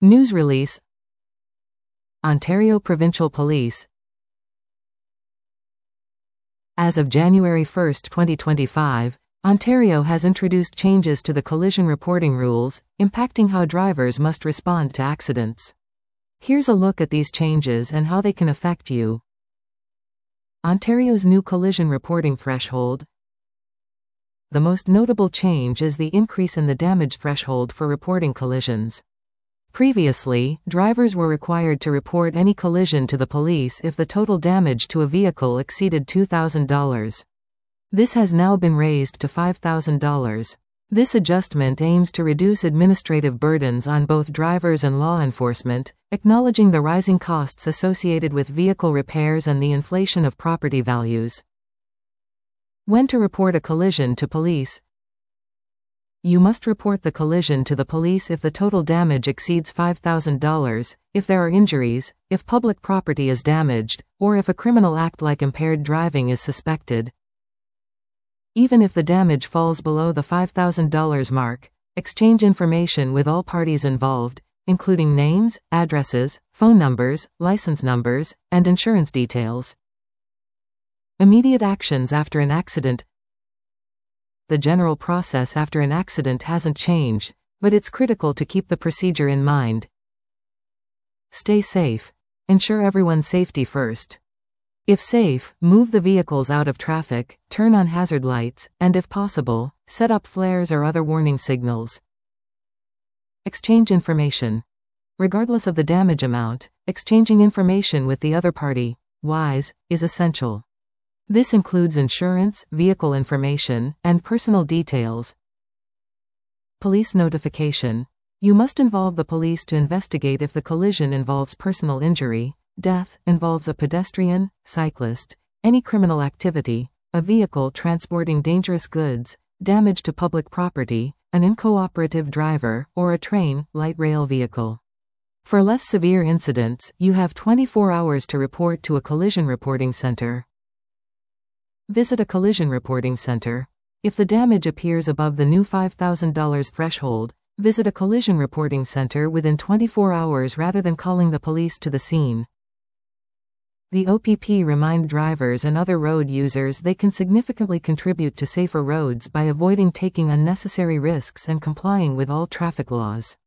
News release. Ontario Provincial Police. As of January 1, 2025, Ontario has introduced changes to the collision reporting rules, impacting how drivers must respond to accidents. Here's a look at these changes and how they can affect you. Ontario's new collision reporting threshold. The most notable change is the increase in the damage threshold for reporting collisions. Previously, drivers were required to report any collision to the police if the total damage to a vehicle exceeded $2,000. This has now been raised to $5,000. This adjustment aims to reduce administrative burdens on both drivers and law enforcement, acknowledging the rising costs associated with vehicle repairs and the inflation of property values. When to report a collision to police. You must report the collision to the police if the total damage exceeds $5,000, if there are injuries, if public property is damaged, or if a criminal act like impaired driving is suspected. Even if the damage falls below the $5,000 mark, exchange information with all parties involved, including names, addresses, phone numbers, license numbers, and insurance details. Immediate actions after an accident. The general process after an accident hasn't changed, but it's critical to keep the procedure in mind. Stay safe. Ensure everyone's safety first. If safe, move the vehicles out of traffic, turn on hazard lights, and if possible, set up flares or other warning signals. Exchange information. Regardless of the damage amount, exchanging information with the other party, wise, is essential. This includes insurance, vehicle information, and personal details. Police notification. You must involve the police to investigate if the collision involves personal injury, death, involves a pedestrian, cyclist, any criminal activity, a vehicle transporting dangerous goods, damage to public property, an incooperative driver, or a train, light rail vehicle. For less severe incidents, you have 24 hours to report to a collision reporting center. Visit a collision reporting center. If the damage appears above the new $5,000 threshold, visit a collision reporting center within 24 hours rather than calling the police to the scene. The OPP remind drivers and other road users they can significantly contribute to safer roads by avoiding taking unnecessary risks and complying with all traffic laws.